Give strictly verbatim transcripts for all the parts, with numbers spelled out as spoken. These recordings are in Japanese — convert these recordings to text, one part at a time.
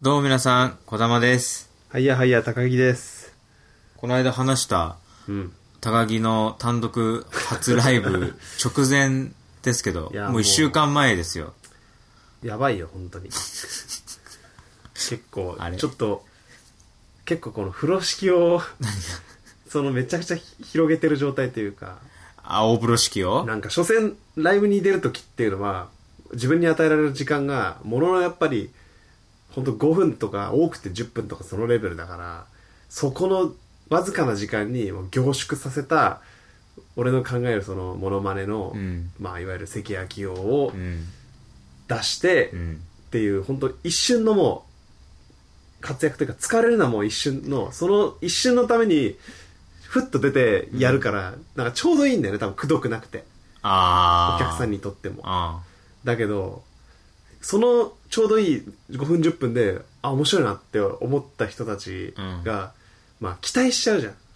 どうも皆さん、小玉です。 はいやはいや、高木です。 この間話した、 うん、 高木の単独初ライブ直前ですけど、もういっしゅうかんまえですよ。 やばいよ、本当に。結構、ちょっと、結構この風呂敷を、そのめちゃくちゃ広げてる状態というか、 あ、大風呂敷をなんか、所詮、ライブに出るときっていうのは、自分に与えられる時間が、もののやっぱり、ほんとごふんとか、多くてじゅっぷんとかそのレベルだから、そこのわずかな時間にもう凝縮させた、俺の考えるそのモノマネの、うん、まあいわゆる関明夫を出して、うん、っていう、ほんと一瞬のもう、活躍というか、疲れるのはもう一瞬の、その一瞬のために、ふっと出てやるから、うん、なんかちょうどいいんだよね、多分くどくなくて。 あお客さんにとっても。 あだけど、そのちょうどいいごふんじゅっぷんで、あ、面白いなって思った人たちが、うん、まあ期待しちゃうじゃん。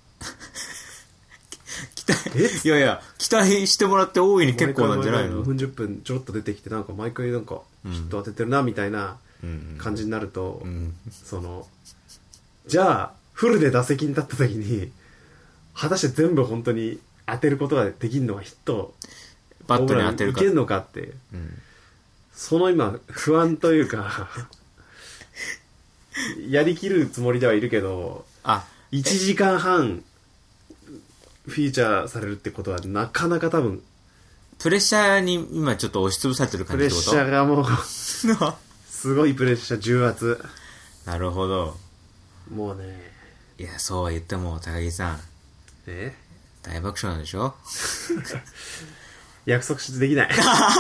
期待いやいや、期待してもらって大いに結構なんじゃないの？ ごふんじゅっぷんちょろっと出てきて、なんか毎回なんかヒット当ててるなみたいな感じになると、うんうん、その、じゃあ、フルで打席に立った時に、果たして全部本当に当てることができるのか、ヒット、 バットに当てるか。 いけるのかって、うん、その今、不安というか、やりきるつもりではいるけど、 あ、 いちじかんはん、フィーチャーされるってことはなかなか多分、 プレッシャーに今ちょっと押しつぶされてる感じってこと？ プレッシャーがもう、すごいプレッシャー、重圧。 なるほど。 もうね。 いや、そうは言っても、高木さん。 え？ 大爆笑なんでしょ？ 約束してできない。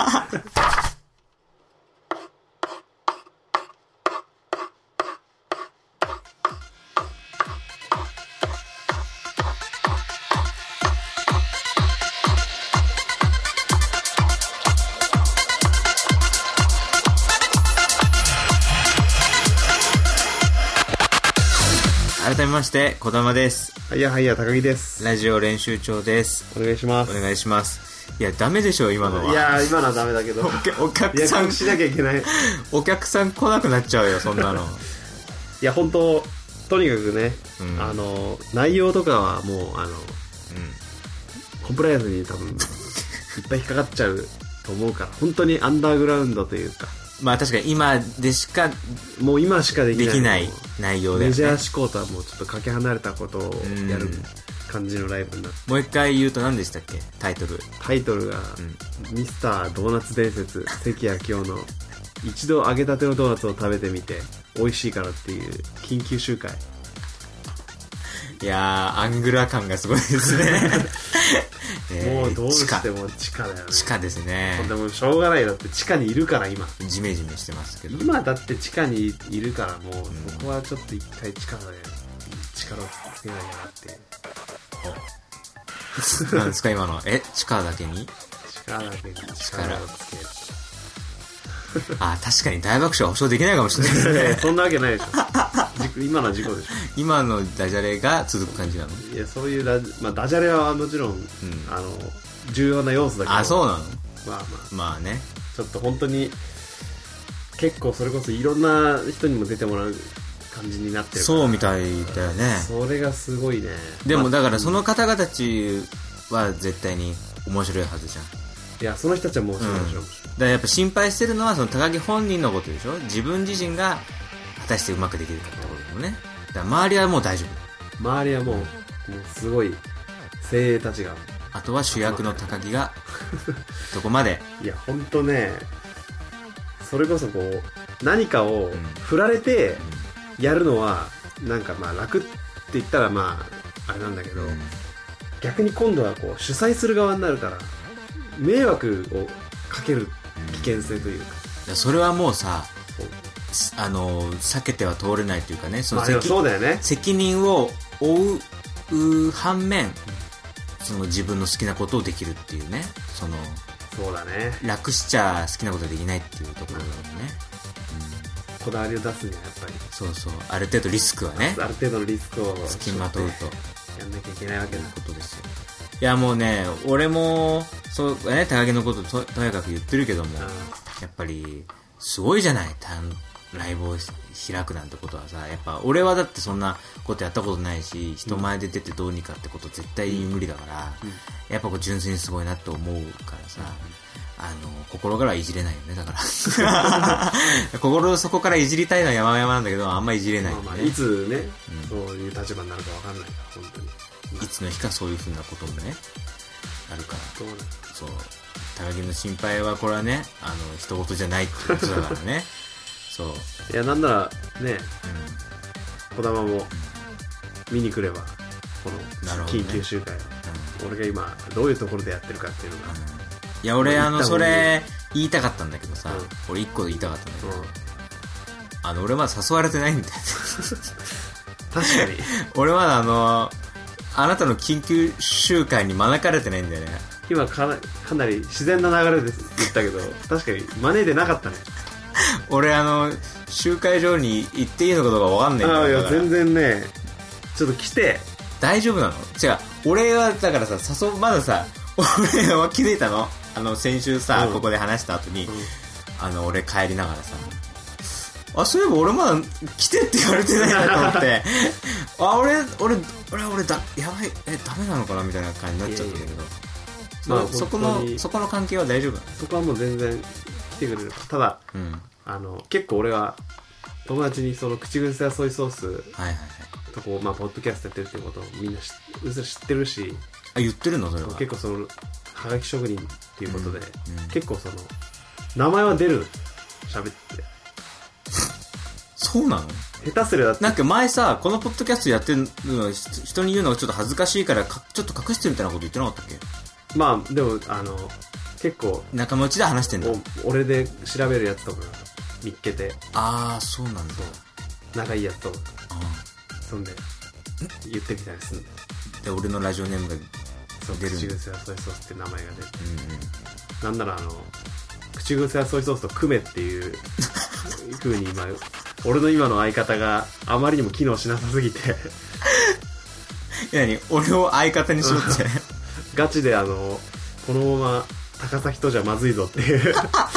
改めまして、小玉です。 はいやはいや、高木です。 ラジオ練習長です。 お願いします。 お願いします。いや、ダメでしょ、今のは。 いや、今のはダメだけど。 お, お客さん、 しなきゃいけない。 お客さん来なくなっちゃうよ、そんなの。 いや、本当とにかくね、うん、あの、内容とかはもう、あの、うん、コンプライアンスに多分、いっぱい引っかかっちゃうと思うから、本当にアンダーグラウンドというか。 まあ確かに今でしかもう今しかできない、 できない内容で、ね、 メジャー志向とはもうちょっとかけ離れたことをやる感じのライブになって、 もう一回言うと何でしたっけ、タイトル。 タイトルが、うん、ミスタードーナツ伝説関明夫の一度揚げたてのドーナツを食べてみて美味しいからっていう緊急集会。 いやー、アングラ感がすごいですね。 えー、もうどうしても地下だよね。 地下ですね。 でもしょうがない、だって地下にいるから今。 ジメジメしてますけど。 今だって地下にいるからもう、うん、そこはちょっと一回地下で力をつけないなって。 なんですか今の。え、地下だけに？ 地下だけに力をつける。 あ、確かに大爆笑は保証できないかもしれないですね。 そんなわけないでしょ。今のは事故でしょ。 今のダジャレが続く感じなの？ いや、そういうダジ、まあ、ダジャレはもちろん、うん、あの重要な要素だけど。 あ、そうなの？ まあまあまあね、 ちょっと本当に結構それこそいろんな人にも出てもらう感じになってるから。 そうみたいだよね。 それがすごいね。 でもだからその方々たちは絶対に面白いはずじゃん。 いや、その人たちはもう面白い、うん、だからやっぱ心配してるのはその高木本人のことでしょ。自分自身が果たしてうまくできるかってことだもんね。だから周りはもう大丈夫。周りはもう、もうすごい精鋭たちが。 あとは主役の高木がどこまで。 いや、ほんとね、それこそこう何かを振られてやるのはなんかまあ楽って言ったらまああれなんだけど、うん、逆に今度はこう主催する側になるから迷惑をかける危険性というか、 うん、それはもうさ、あの避けては通れないというかね、その責、 まあ、そうだよね、 責任を負う反面、その自分の好きなことをできるっていうね、そのそうだね、 楽しちゃ好きなことができないっていうところだよね、 うん、こだわりを出すにはやっぱりそうそう、ある程度リスクはね、 ある程度のリスクを付きまとうとやんなきゃいけないわけだことですよ。いやもうね、俺もそうね、高木のこと と, とやかく言ってるけども、やっぱりすごいじゃない、 ライブを開くなんてことはさ、やっぱ俺はだってそんなことやったことないし、人前で出てどうにかってこと絶対無理だから、うん、やっぱこう純粋にすごいなって思うからさ、うん、あの心からはいじれないよね。だから心の底からいじりたいのは山々なんだけど、あんまいじれないよね。 まあまあいつね、うん、そういう立場になるか分かんないから本当に、 まあ、いつの日かそういう風なこともねあるから、そうだ、そう、高木の心配はこれはね、あの人事じゃないってことだからねそういや、なんならね、児、うん、玉も見に来ればこの緊急集会、ね、うん、俺が今どういうところでやってるかっていうのが、うん、 いや俺あのそれ言いたかったんだけどさ、うん、俺一個言いたかったんだけど、うん、あの俺まだ誘われてないんだよ確かに俺まだあのあなたの緊急集会に招かれてないんだよね。 今か な, かなり自然な流れで言ったけど確かに招いてなかったね俺あの集会場に行っていいのかどうか分かんないんだよ。 あいや全然ね、ちょっと来て大丈夫なの？違う、俺はだからさ、誘まださ、俺は気づいたの、あの先週さ、うん、ここで話した後に、うん、あの俺帰りながらさ、あ、そういえば俺まだ来てって言われてないなと思ってあ、俺俺俺俺だやばい、えダメなのかなみたいな感じになっちゃったんだけど、まあ、そこのそこの関係は大丈夫なの？ そこはもう全然来てくれる。ただ、うん、あの結構俺は友達にその口癖やソイソースとこ、まあ、ポッドキャストやってるってことをみんな知ってるし、 あ、言ってるのそれは。 結構そのはがき職人っていうことで、うんうん、結構その名前は出る、喋ってそうなの？ 下手すればなんか前さ、このポッドキャストやってるの人に言うのがちょっと恥ずかしいからかちょっと隠してるみたいなこと言ってなかったっけ？ まあでもあの結構仲間内で話してんだ。 俺で調べるやつとか見っけて、 ああそうなんだ、 仲いいやつと、そんで言ってみたりするんだよ。 で俺のラジオネームが出るんだ。 口癖やソイソースって名前が出る、うんうん、なんならあの口癖やソイソースと組めっていう風に今俺の今の相方があまりにも機能しなさすぎていや何俺を相方にしろってガチであのこのまま高崎とじゃまずいぞっていう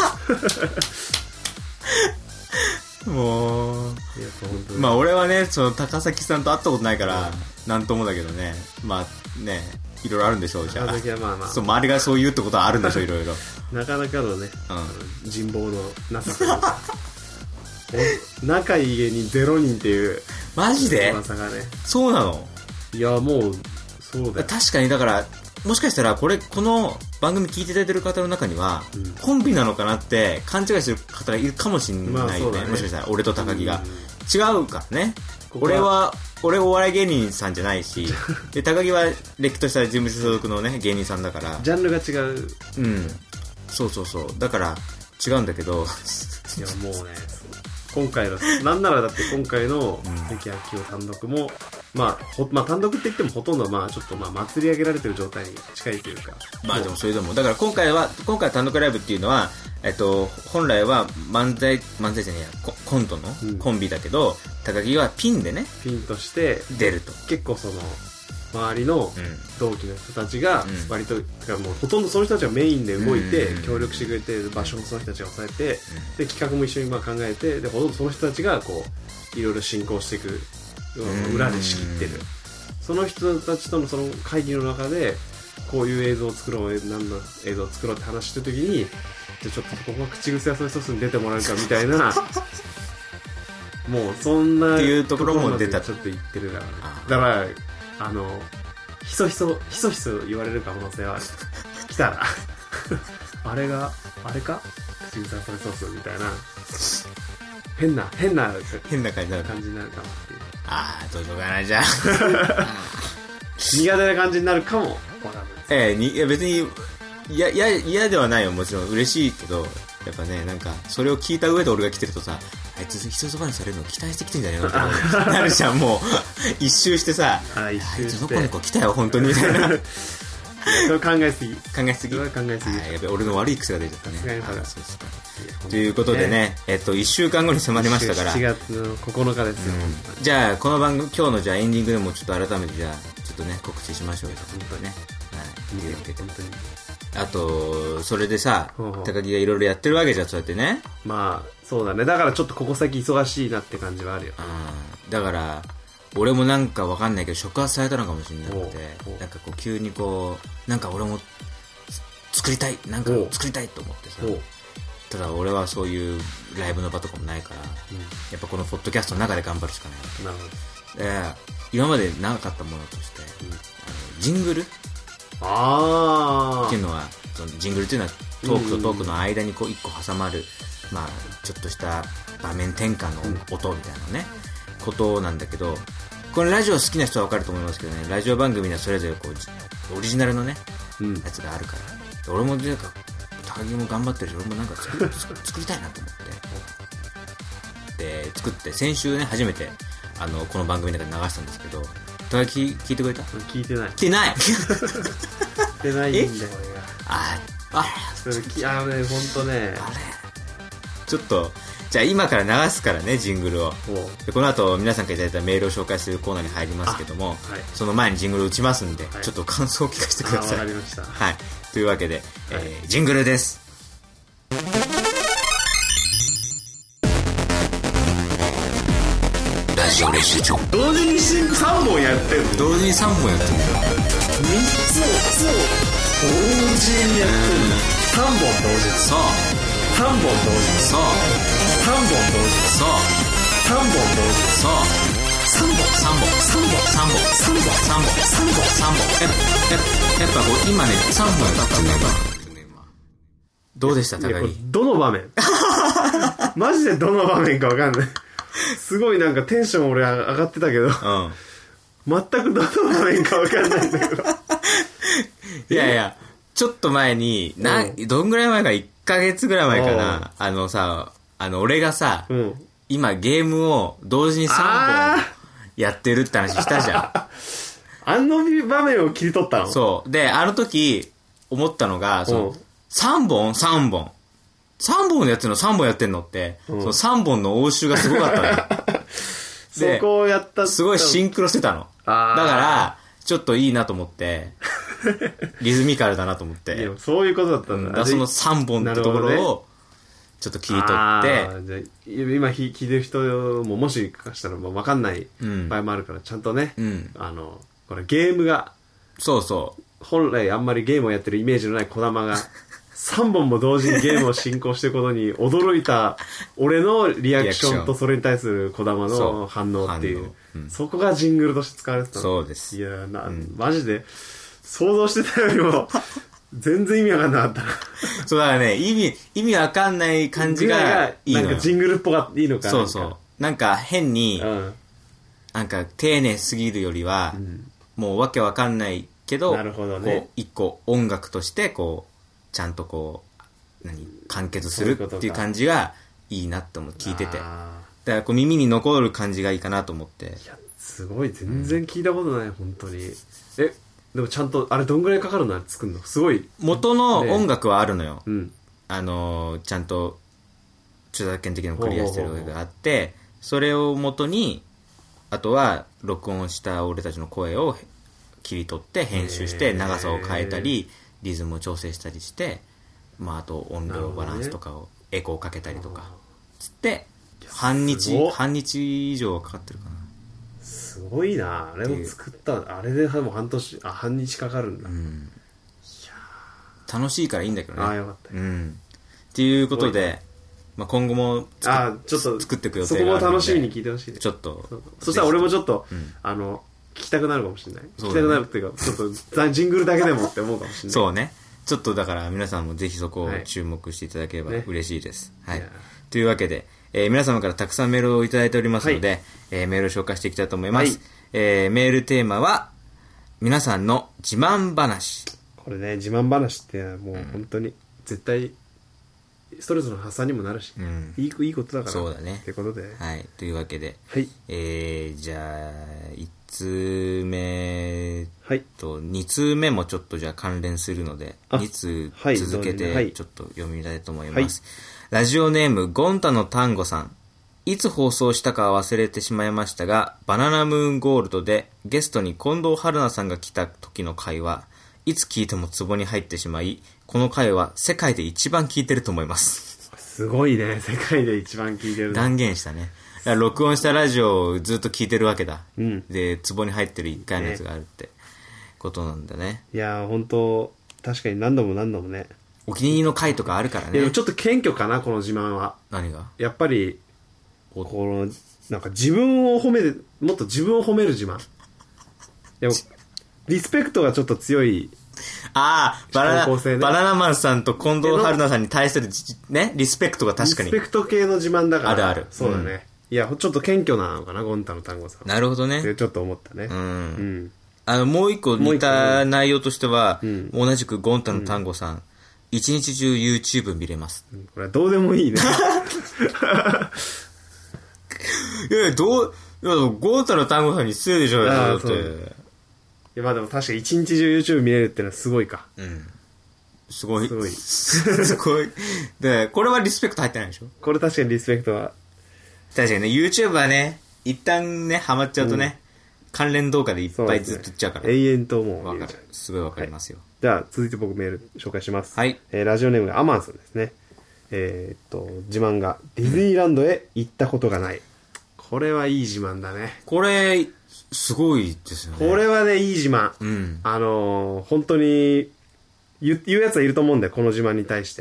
もうまあ俺はねその高崎さんと会ったことないからなんともだけどね、まあねいろいろあるんでしょう。じゃあ、 高崎はまあまあそう周りがそう言うってことはあるんでしょういろいろなかなかのね、うん、人望のなさというか仲いい芸人ゼロにんっていうマジで噂がね。 そうなの？いやもうそうだよ。 確かにだからもしかしたらこれこの番組聞いていただいてる方の中には、うん、コンビなのかなって勘違いしてる方がいるかもしれないよね。まあね、もしかしたら俺と高木が、うん、違うからね。ここは俺は俺お笑い芸人さんじゃないしで高木はれっきとした事務所所属のね芸人さんだからジャンルが違う。 うんそうそうそうだから違うんだけどいやもうね今回のなんならだって今回の関明夫単独も、まあ、ほまあ単独って言ってもほとんどまあちょっとまあ祭り上げられてる状態に近いというか、 まあでもそれでもだから今回は今回単独ライブっていうのはえっと本来は漫才漫才じゃねえや コ, コントのコンビだけど、うん、高木はピンでねピンとして出ると結構その周りの同期の人たちが割と、うん、もうほとんどその人たちがメインで動いて協力してくれて場所もその人たちが抑えて、うん、で企画も一緒にまあ考えてでほとんどその人たちがこういろいろ進行していく裏で仕切ってる、うん、その人たちとのその会議の中でこういう映像を作ろう何の映像を作ろうって話してる時にじゃあちょっとここは口癖やソイソースに出てもらえるかみたいなもうそんなっていうところも出たちょっと言ってるから、ね、だからあのひそひそひそひそ言われる可能性は来たらあれがあれか口癖やソイソースみたいな変な変な変な感じになる感じになるかもっていう。 ああどうしようかなじゃあ苦手な感じになるかもわかんない。 ええにいや別にいやいや嫌ではないよもちろん嬉しいけどやっぱねなんかそれを聞いた上で俺が来てるとさあいつ人そばにされるの期待してきてんじゃねえのってなるじゃんもう一周してさ あ, 一周してあいつどこの子来たよ本当にみたいなそれ考えすぎ考えすぎそれは考えすぎやっぱ俺の悪い癖が出ちゃったね。そうですかということでね、えっと、いっしゅうかんごに迫りましたからしちがつのここのかですよ、 うん、じゃあこの番組今日のじゃあエンディングでもちょっと改めてじゃあちょっとね告知しましょうよ本当にね、はい、いいよ本当に。あとそれでさ高木がいろいろやってるわけじゃんそうやってね。 まあそうだね。だからちょっとここ先忙しいなって感じはあるよ。 うん。だから俺もなんかわかんないけど触発されたのかもしれなくて、なんかこう急にこうなんか俺も作りたい、なんか作りたいと思ってさ。ただ俺はそういうライブの場とかもないから、うん、やっぱこのポッドキャストの中で頑張るしかない。なるほど。えー、今までなかったものとして、うん、あのジングルあっていうのは、そのジングルっていうのはトークとトークの間にこう一個挟まる、まあちょっとした場面転換の音みたいなね、うん、ことなんだけど、このラジオ好きな人は分かると思いますけどね、ラジオ番組にはそれぞれこうオリジナルのね、うん、やつがあるから、俺もなんか高木も頑張ってるし、俺もなんか作り、作りたいなと思ってで作って、先週ね初めてあのこの番組の中で流したんですけど、高木聞いてくれた？ 聞いてない。 聞いてない聞いてないんだよ。 ああそれあのね、ほんとね、 あれちょっとじゃあ今から流すからね、ジングルを。でこの後皆さんからいただいたメールを紹介するコーナーに入りますけども、はい、その前にジングルを打ちますんで、はい、ちょっと感想を聞かせてください。 わかりました。 はい、というわけで、はい、えー、ジングルです。ラジオ練習場。 同時にさんぼんやってるの？ 同時にさんぼんやってるんだよ。 みっつを同時にやってるの？さんぼん同時。 そう。 さんぼん同時。 そう。 さんぼん同時。 そう。 さんぼん同時。 そう。 さんぼんさんぼんさんぼんさんぼんさんぼんさんぼんさんぼんさんぼんやっぱやっぱこう今ねさんぼんやったんだよ。どうでした高木？ どの場面？マジでどの場面か分かんない。すごいなんかテンション俺上がってたけど、うん、全くどの場面か分かんないんだけど。 いやいや、ちょっと前にな、うん、どんぐらい前かいっかげつぐらい前かな、あのさ、あの俺がさ、うん、今ゲームを同時にさんぼんやってるって話したじゃん。 あの場面を切り取ったの？ そうで、あの時思ったのが、そのさんぼんさんぼんさんぼんでやってるのさんぼんやってんのって、うん、そのさんぼんの応酬がすごかったのよ。 そこをやったすごいシンクロしてたの。だからちょっといいなと思ってリズミカルだなと思って。 いやそういうことだったんだ。 うん、だそのさんぼんってところをちょっと切り取って、 ね、じゃ今聞いてる人ももしかしたら分かんない場合もあるから、ちゃんとね、うん、あのこれゲームがそうそう本来あんまりゲームをやってるイメージのない児玉がさんぼんも同時にゲームを進行していることに驚いた俺のリアクションとそれに対する児玉の反応っていう、 そ, う、うん、そこがジングルとして使われてたの。 そうです。 いやな、うん、マジで想像してたよりも全然意味わかんなかったな。 そうだからね、意味意味わかんない感じがいいのよ。 なんかジングルっぽがいいのかな。 そうそう、なんか変に、うん、なんか丁寧すぎるよりは、うん、もうわけわかんないけど、 なるほどね、 こう一個音楽としてこうちゃんとこう何完結するっていう感じがいいなって思う、聞いてて。だからこう耳に残る感じがいいかなと思って。いやすごい、全然聞いたことない、うん、本当に。えでもちゃんとあれどんぐらいかかるの？あれ作るのすごい。 元の音楽はあるのよ、ね、 うん、 あのちゃんと著作権的なのクリアしてるのがあって、それを元にあとは録音した俺たちの声を切り取って編集して長さを変えたりリズムを調整したりして、まあ、あと音量バランスとかをエコーかけたりとかつって半日半日以上かかってるかな。 すごいな。あれを作ったあれでもう半年あ半日かかるんだ、うん、いや楽しいからいいんだけどね。 ああよかった、うん、 っていうことで、まあ、今後もあちょっと作っていく予定があるのでそこも楽しみに聞いてほしいね。 ちょっとそ, そしたら俺もちょっと、うん、あの聞きたくなるかもしれない、ね、聞きたくなるっていうかちょっとジングルだけでもって思うかもしれない。 そうね、ちょっとだから皆さんもぜひそこを注目していただければ嬉しいです、はいね、はい、というわけで、えー、皆様からたくさんメールをいただいておりますので、はい、えー、メールを紹介していきたいと思います、はい、えー、メールテーマは皆さんの自慢話。 これね、自慢話ってもう本当に絶対ストレスの発散にもなるし、うん、いい、いいことだから。 そうだね。 ってことで、 はい、というわけで、 はい、 えー、じゃあいち通目と、はい、に通目もちょっとじゃあ関連するのでに通続けてちょっと読みたいと思います、はい、ラジオネームゴンタのタンゴさん。いつ放送したかは忘れてしまいましたが、バナナムーンゴールドでゲストに近藤春菜さんが来た時の回はいつ聞いてもツボに入ってしまい、この回は世界で一番聞いてると思います。 すごいね。世界で一番聞いてる。 断言したね。だから録音したラジオをずっと聞いてるわけだ。 うん。 で、壺に入ってるいっかいのやつがあるってことなんだね。 いやー、ほんと、確かに何度も何度もね。 お気に入りの回とかあるからね。 でもちょっと謙虚かな、この自慢は。 何が？ やっぱり、この、なんか自分を褒める、もっと自分を褒める自慢。でも、リスペクトがちょっと強い。 ああ、バナナ、 ね、 バナナマンさんと近藤春菜さんに対するね、リスペクトが確かに。 リスペクト系の自慢だから。 あるある。 そうだね。うん、いや、ちょっと謙虚なのかな、ゴン太の単語さん。 なるほどね。 ってちょっと思ったね。 うん。うん、 あの、もう一個似た内容としては、 うん、 同じくゴン太の単語さん、一、うん、日中 YouTube 見れます。 うん、これはどうでもいいね。 いやいや、どう、いや、ゴン太の単語さんに失礼でしょうよ、だって。 いや、まあでも確かに一日中 YouTube 見れるってのはすごいか。 うん。すごい。 すごい。 すごい。で、これはリスペクト入ってないでしょ？ これ確かにリスペクトは。 確かにね、YouTube はね、一旦ね、ハマっちゃうとね、うん、関連動画でいっぱいずっといっちゃうから。 ね、永遠ともう。 わかる。すごいわかりますよ。 はい、じゃあ、続いて僕メール紹介します。 はい。 えー、ラジオネームがアマンさんですね。えー、っと、自慢が、ディズニーランドへ行ったことがない。これはいい自慢だね。 これ、すごいですよね。 これはね、いい自慢。 うん。 あのー、本当に言、言うやつはいると思うんだよ、この自慢に対して。うん。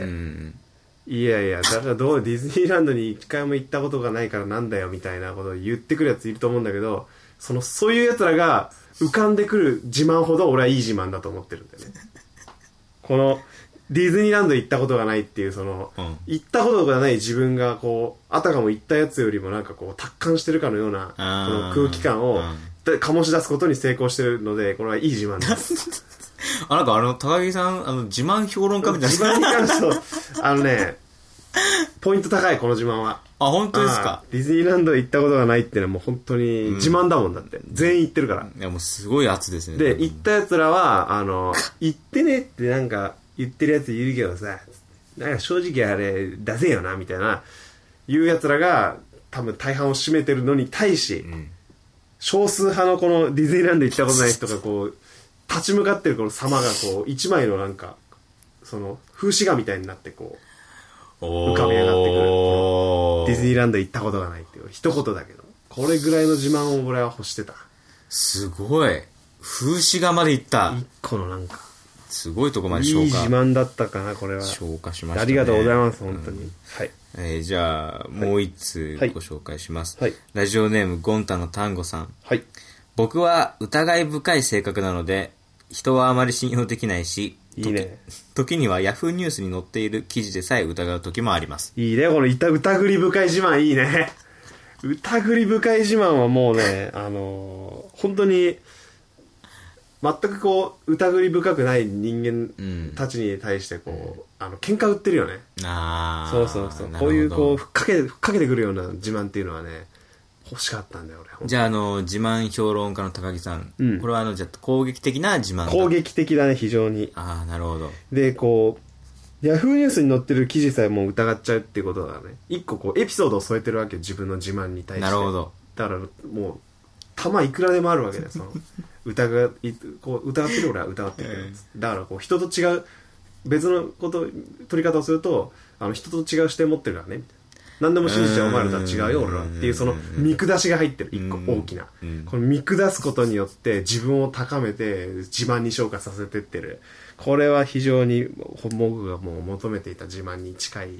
いやいや、だからどう、ディズニーランドに一回も行ったことがないからなんだよ、みたいなことを言ってくるやついると思うんだけど、その、そういうやつらが浮かんでくる自慢ほど俺はいい自慢だと思ってるんだよね。この、ディズニーランド行ったことがないっていうその、うん、行ったことがない自分がこうあたかも行ったやつよりもなんかこう達観してるかのようなこの空気感を醸し出すことに成功してるので、これはいい自慢ですあ、なんかあの高木さんあの自慢評論家みたいな自慢に関してはあのねポイント高い、この自慢は。 あ、本当ですか？ ディズニーランド行ったことがないってのはもう本当に自慢だもんだって、うん、全員行ってるから。 いやもうすごい圧ですね。 で行ったやつらはあの行ってねってなんか言ってるやついるけどさ、なんか正直あれ出せよなみたいな言うやつらが多分大半を占めてるのに対し、うん、少数派のこのディズニーランド行ったことない人がこう立ち向かってるこの様がこう一枚のなんかその風刺画みたいになってこう浮かび上がってくる。ディズニーランド行ったことがないっていう一言だけど、これぐらいの自慢を俺は欲してた。 すごい風刺画まで行った。 一個のなんかすごいとこまで消化。 いい自慢だったかな、これは。 消化しましたね。 ありがとうございます、本当に。うん、はい。 えー、じゃあ、もう一通ご紹介します。 はい。 ラジオネーム、ゴンタのタンゴさん。 はい。 僕は疑い深い性格なので、人はあまり信用できないし、 いいね。 時にはヤフーニュースに載っている記事でさえ疑う時もあります。 いいね、この疑り深い自慢いいね。疑り深い自慢はもうね、あのー、本当に、全くこう疑り深くない人間たちに対してこう、うん、あの喧嘩売ってるよね。 ああ、 そうそうそう。こういうこうふっかけふっかけてくるような自慢っていうのはね欲しかったんだよ俺。 じゃああの自慢評論家の高木さん、うん、これはあのじゃあ攻撃的な自慢だ。 攻撃的だね、非常に。 ああ、なるほど。 でこうヤフーニュースに載ってる記事さえもう疑っちゃうっていうことがね、一個こうエピソードを添えてるわけよ、自分の自慢に対して。 なるほど。 だからもう玉いくらでもあるわけだよ、その疑いこう疑ってる俺は疑ってる、えー、だからこう人と違う別のこと取り方をすると、あの人と違う視点持ってるからねみたいな、何でも信じちゃうお前らとは違うよ俺はっていうその見下しが入ってる一個大きな、この見下すことによって自分を高めて自慢に昇華させてってる。これは非常に僕がもう求めていた自慢に近い。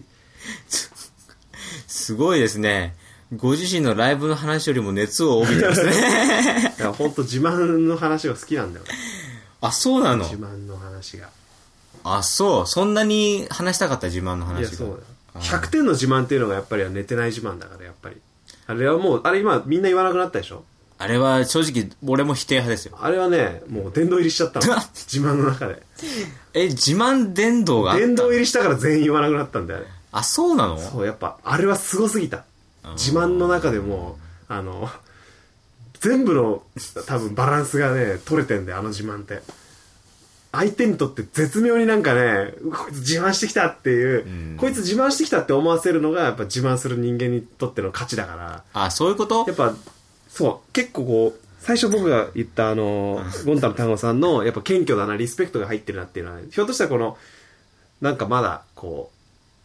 すごいですね。ご自身のライブの話よりも熱を帯びてますね。 いや本当自慢の話が好きなんだよね。 あ、そうなの？ 自慢の話が。 あ、そう。そんなに話したかった自慢の話が。いや、そうだよ。 ひゃくてんの自慢っていうのがやっぱり寝てない自慢だから、やっぱり。あれはもう、あれ今みんな言わなくなったでしょ？ あれは正直俺も否定派ですよ。 あれはね、もう殿堂入りしちゃったの。自慢の中で。 え、自慢殿堂があった？ 殿堂入りしたから全員言わなくなったんだよ、あれ。 あ、そうなの？ そう、やっぱ、あれはすごすぎた。自慢の中でもあの全部の多分バランスがね取れてんだよ、あの自慢って。相手にとって絶妙になんかね、こいつ自慢してきたっていう、うん、こいつ自慢してきたって思わせるのがやっぱ自慢する人間にとっての価値だから。 あ、そういうこと？ やっぱそう結構こう最初僕が言ったあのゴンタの単語さんのやっぱ謙虚だな、リスペクトが入ってるなっていうのは、ね、ひょっとしたらこのなんかまだこう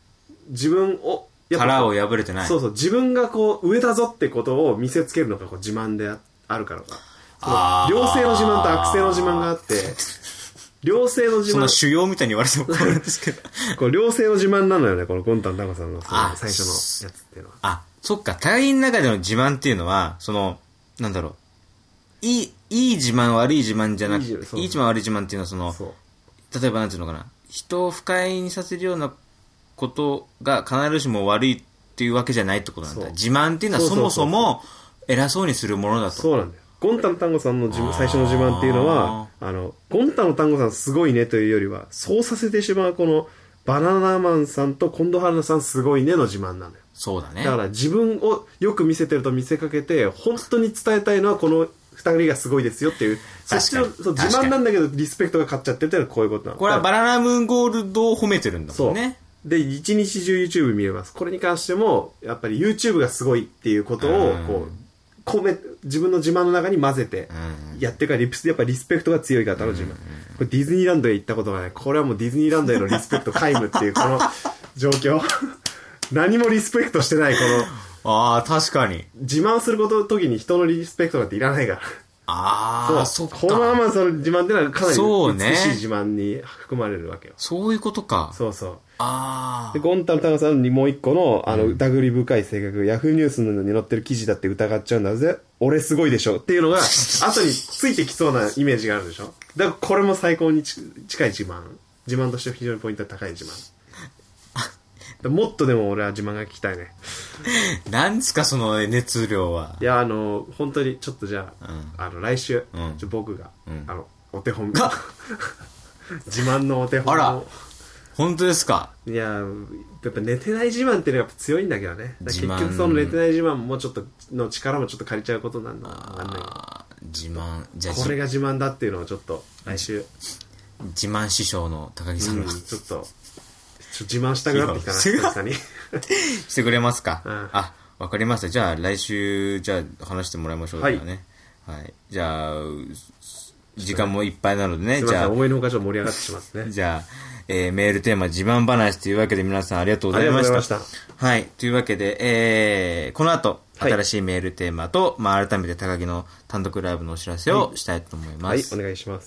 自分を殻を破れてない。 そうそう、自分がこう上だぞってことを見せつけるのがこう自慢であるからか、その良性の自慢と悪性の自慢があって良性の自慢、 その修行みたいに言われても困るんですけどこう良性の自慢なのよね、このゴンタンタンゴさんのその最初のやつっていうのは。 あ、そっか、高木の中での自慢っていうのはそのなんだろう、いいいい自慢悪い自慢じゃなくて、いい自慢悪い自慢っていうのはその、例えばなんていうのかな、人を不快にさせるようなことが必ずしも悪いっていうわけじゃないってことなんだ。自慢っていうのはそもそも偉そうにするものだと。 そうなんだよ。ゴンタの単語さんの最初の自慢っていうのは、あのゴンタの単語さんすごいねというよりは、そうさせてしまうこのバナナマンさんと近藤春菜さんすごいねの自慢なのよ。 そうだね。 だから自分をよく見せてると見せかけて、本当に伝えたいのはこの二人がすごいですよっていう、そっちのそう自慢なんだけどリスペクトが勝っちゃってるってのはこういうことなの。 これはバナナムーンゴールドを褒めてるんだもんね。 で一日中 YouTube 見れます。これに関してもやっぱり YouTube がすごいっていうことをこう込め、自分の自慢の中に混ぜてやってるから、リプスやっぱリスペクトが強い方の自慢。これディズニーランドへ行ったことがない。これはもうディズニーランドへのリスペクト皆無っていうこの状況何もリスペクトしてないこのああ確かに自慢することの時に人のリスペクトなんていらないから。 ああ、そっか。 このままその自慢ってのはかなり美しい自慢に含まれるわけよ。 そういうことか。 そうそう。 ああ。 で、ゴンタのタカさんにもう一個の、あの、疑り深い性格、ヤフーニュースに載ってる記事だって疑っちゃうんだぜ。俺すごいでしょっていうのが、後についてきそうなイメージがあるでしょ。だからこれも最高にち近い自慢。自慢として非常にポイントが高い自慢。もっとでも俺は自慢が聞きたいね。 なんですかその熱量は。 いや、あの本当にちょっとじゃあ、うん、あの来週、うん、ちょ僕が、うん、あのお手本自慢のお手本を。 あら本当ですか。 いややっぱ寝てない自慢っていうのはやっぱ強いんだけどね。だ結局その寝てない自慢もちょっとの力もちょっと借りちゃうことなんだ。 あ自慢じゃあこれが自慢だっていうのをちょっと来週自慢師匠の高木さんが、うん、 ちょっと自慢したくなってきたな確かにしてくれますか、うん、あ、わかりました。じゃあ来週じゃあ話してもらいましょうかね。はい、はい、じゃあ時間もいっぱいなのでね。 すいません、じゃあ思いのほかちょっと盛り上がってしまってね。 じゃあ、えー、メールテーマ自慢話というわけで皆さんありがとうございました。ありがとうございました。はい、というわけで、えー、この後新しいメールテーマと、はい、まあ改めて高木の単独ライブのお知らせをしたいと思います。 はい、はい、お願いします。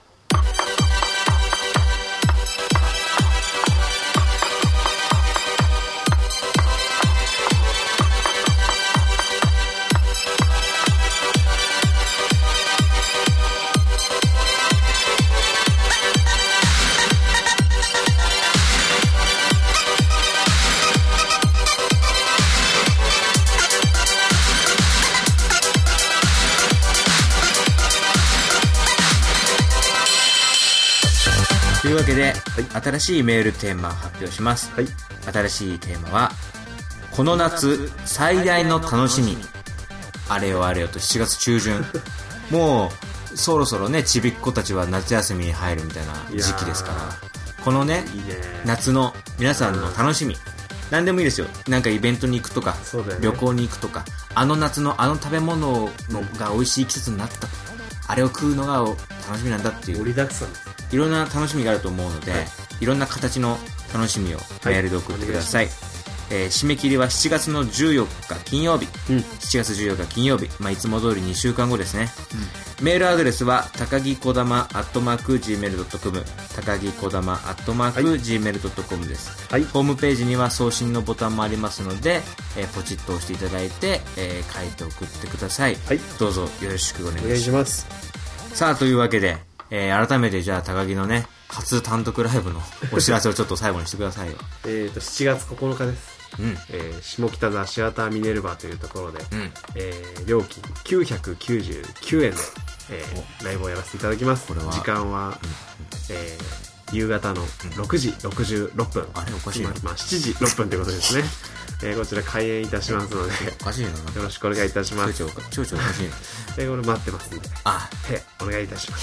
というわけで、はい、新しいメールテーマを発表します、 はい、 新しいテーマはこの夏最大の楽しみ。あれよあれよとしちがつ中旬もうそろそろねちびっ子たちは夏休みに入るみたいな時期ですから、このね、いいね夏の皆さんの楽しみ、何でもいいですよ。なんかイベントに行くとか、ね、旅行に行くとか、あの夏のあの食べ物のが美味しい季節になった、あれを食うのが楽しみなんだっていう盛りだくさんです。 いろんな楽しみがあると思うので、はい、いろんな形の楽しみをメールで送ってください。はい、えー、締め切りはしちがつのじゅうよっか金曜日、うん、しちがつじゅうよっか金曜日、まあ、いつも通りにしゅうかんごですね。うん、メールアドレスは高木こだまアットマーク ジーメールドットコム 高木こだまアットマーク ジーメールドットコム です。はい、ホームページには送信のボタンもありますので、えー、ポチッと押していただいて、えー、書いて送ってください。はい、どうぞよろしくお願いします。お願いします。さあというわけで、えー、改めてじゃあ高木のね初単独ライブのお知らせをちょっと最後にしてくださいよ。 えっとしちがつここのかです。うん、えー、下北沢シアターミネルヴァというところで、うん、えー、料金きゅうひゃくきゅうじゅうきゅうえんで、えー、ライブをやらせていただきます。これは時間は、うん、えー、夕方のろくじろくじゅうろっぷん、 あれおかしいな、 まあ、しちじろっぷんということですね。えー、こちら開演いたしますのでおかしいな、よろしくお願いいたします。 ちょいちょいおかしいなえー、これ待ってますんで、 あへお願いいたします。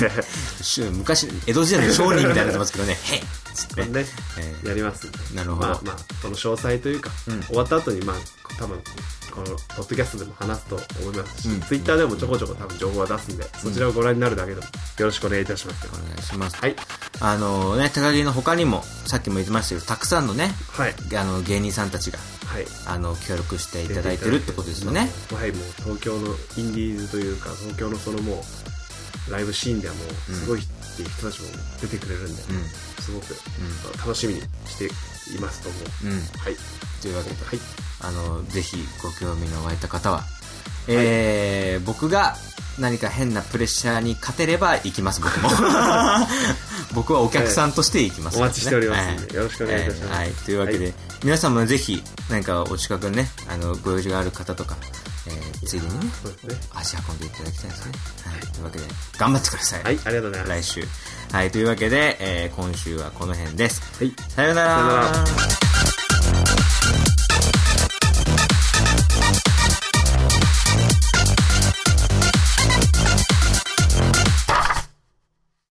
へ昔江戸時代の商人みたいになってますけどね、へつってね、えー、やりますんで。 なるほど。 まあ、まあ、その詳細というか、うん、終わった後にまあ多分このポッドキャストでも話すと思いますし、 うん、 ツイッターでもちょこちょこ多分情報は出すんで、そちらをご覧になるだけでもよろしくお願いいたします。 お願いします。 はい。 あのね、高木の他にもさっきも言ってましたけど、たくさんのね、 はい、 あの芸人さんたちが、はい、あの協力していただいてるってことですよね。 はい、もう東京のインディーズというか、東京のそのもうライブシーンではもうすごいっていう人たちも出てくれるんで、うん、すごく、うん、楽しみにしていますと思う。うん、はい。 というわけで、はい、あのぜひご興味の湧いた方は、えーはい、僕が何か変なプレッシャーに勝てれば行きます。僕も僕はお客さんとして行きます、ね、 お待ちしておりますので、はい、よろしくお願いいたします、 えーはい、というわけで、はい、皆さんもぜひ何かお近くにね、あのご用事がある方とか、えー、ついでに ね, ね足運んでいただきたいですね、はいはい、というわけで頑張ってください。 はい、ありがとうございます。 来週、はい、というわけで、えー、今週はこの辺です。 はい、 さようなら。 さようなら。